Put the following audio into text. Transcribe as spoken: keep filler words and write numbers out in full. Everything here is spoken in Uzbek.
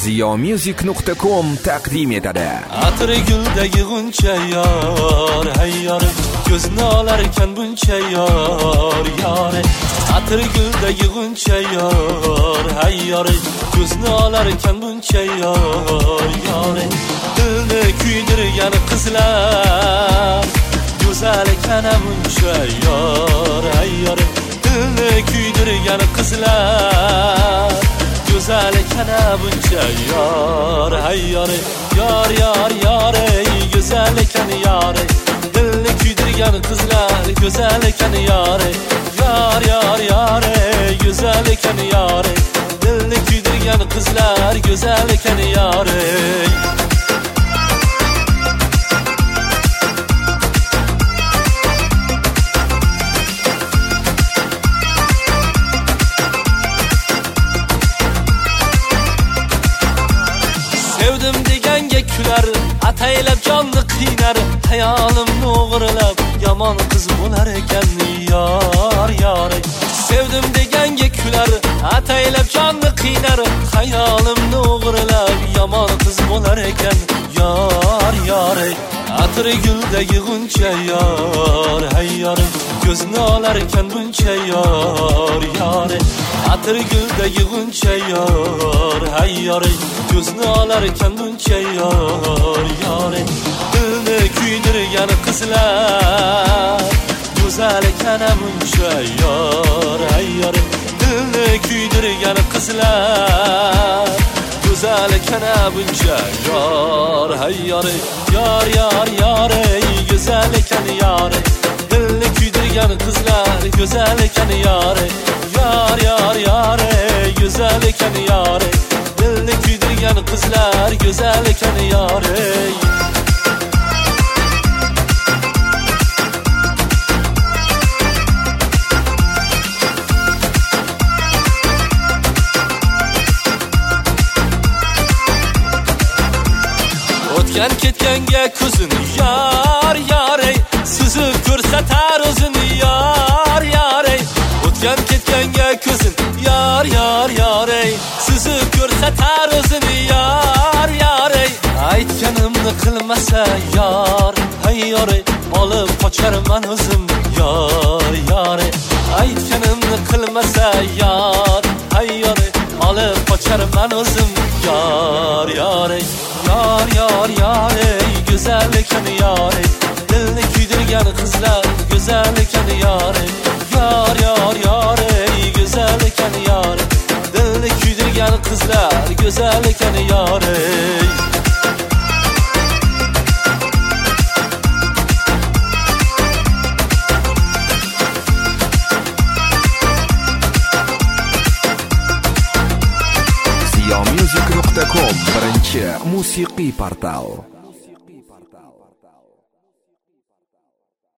ziyomusic nuqta com taqdim etadi. Atri guldagi g'uncha yor, hay yor, ko'zni olarkan buncha yor, yor. Atri guldagi g'uncha yor, hay yor, ko'zni olarkan buncha yor, yor. Dilni kuydirgan qizlar, go'zal ekan buncha yor, hay yor. Dilni kuydirgan qizlar, go'zal ekan buncha yor, hay yor. Yor yor yor, go'zal ekan yor. Dilni kuydirgan qizlar, go'zal ekan yor. Yor yor yor, go'zal ekan yor. Dilni kuydirgan qizlar, go'zal ekan yor. Sevdim deganga kular, ataylab jonni qiynar, hayolimni o'g'irlab yomon qiz bo'lar ekan yor, yor. Sevdim deganga kular, ataylab jonni qiynar, hayolimni o'g'irlab yomon qiz bo'lar ekan yor, yor. Atri guldagi g'uncha yor, hay yor, ko'zni olar ekan buncha yor, yor. Atri guldagi g'uncha yor, hay yor, ko'zni olar ekan buncha yor, yor. Dilni kuydirgan qizlar, go'zal ekan buncha yor, hay yor. Dilni kuydirgan qizlar, go'zal ekan buncha yor, hay yor. Yor yor yor, go'zal ekan yor. Dilni kuydirgan qizlar, go'zal ekan yor. Yor yor yor, go'zal ekan yor. Dilni kuydirgan qizlar, go'zal ekan yor. O'tgan ketganga ko'zini yor, yor, suzib ko'rsatar o'zini yor, yor. O'tgan ketganga ko'zini yor, yor, yor, suzib ko'rsatar o'zini yor, yor. Aytganimni qilmasa yor, hay yor, olib qocharman o'zim yor, yor. Aytganimni qilmasa yor, hay yor, olib qocharman o'zim yor, yor. Yor yor yor, go'zal ekan yor. Dilni kuydirgan qizlar, go'zal ekan yor. Yor yor yor, go'zal ekan yor. Dilni kuydirgan qizlar, go'zal ekan yor. ziyomusic nuqta com birinchi musiqiy portal.